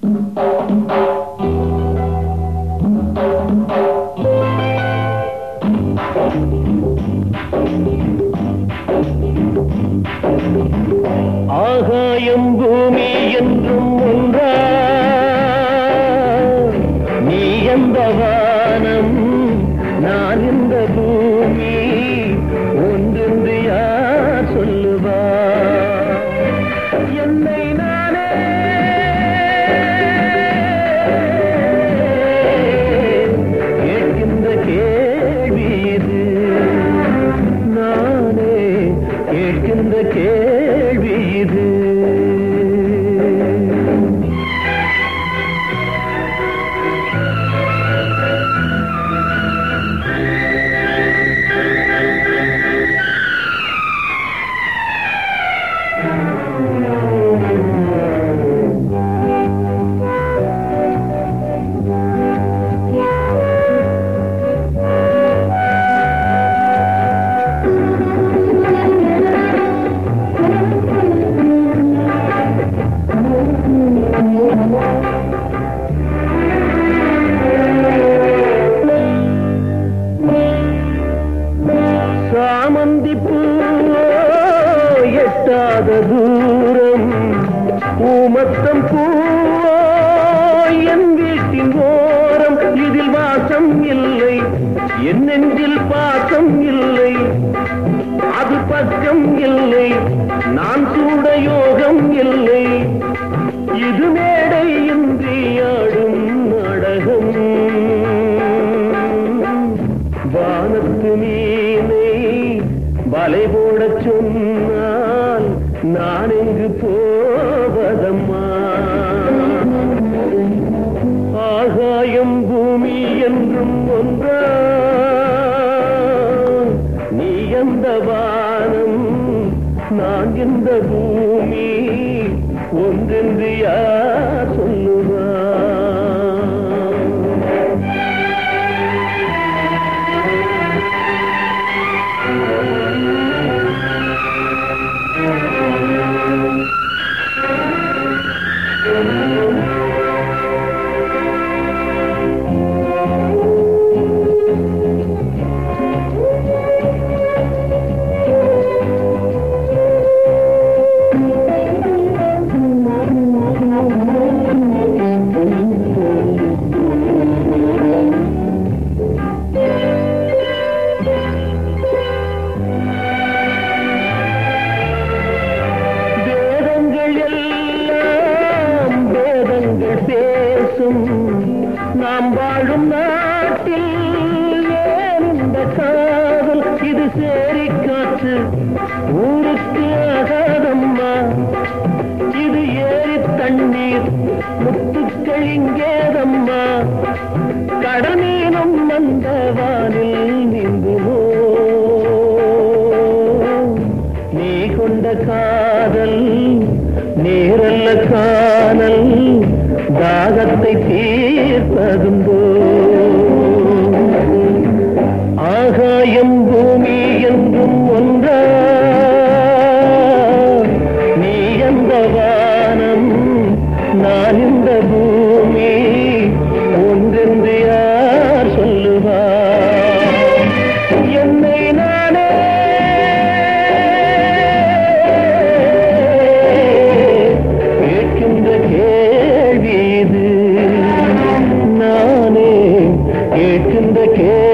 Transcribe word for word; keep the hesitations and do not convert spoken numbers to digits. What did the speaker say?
ஆகாயம் பூமி என்றும் ஒன்றா, நீ எந்த வானம் நான் இந்த பூமி, ஒன்றென்று யார் சொல்லுவா? என்னை நானே கேட்கின்ற கேள்வி இது, நானே கேட்கின்ற கேள்வி இது. சாமந்தி பூவோ எட்டாத தூரம், பூமத்தம் பூவோ என் வீட்டின் ஓரம், இதில் வாசம் இல்லை, என் நெஞ்சில் பாசம் இல்லை, அது பக்கம் இல்லை, நான் கூட யோகம் இல்லை, இது மேடை இன்றி ஆடும் நாடகம். வானத்து மீனை வலை போடச் சொன்னால் நான் எங்கு போவதம்மா? ஆகாயம் பூமி என்றும் ஒன்றா, நீ எந்த வானம் நான் எந்த பூமி, ஒன்றென்று யார் சொல்லுவா? நாம் வாழும் நாட்டில் ஏன் இந்த காதல், இது சேரி காற்று ஊருக்கு ஆகாதம்மா, இது ஏரி தண்ணீர் முத்துக்கள் இங்கேதம்மா, கடமீனும் அந்த வானில் நீந்துமோ? நீ கொண்ட காதல் நீரல்ல காணல், தாகத்தை தீர்ப்பதும்போ? ஆகாயம் பூமி என்றும் ஒன்றா, நீ எந்த வானம் நான் இந்த பூமி, ஒன்றென்று யார் சொல்லுவா? என்னை நானே கேட்கின்ற கேள்வி இது, நானே கேட்கின்ற கே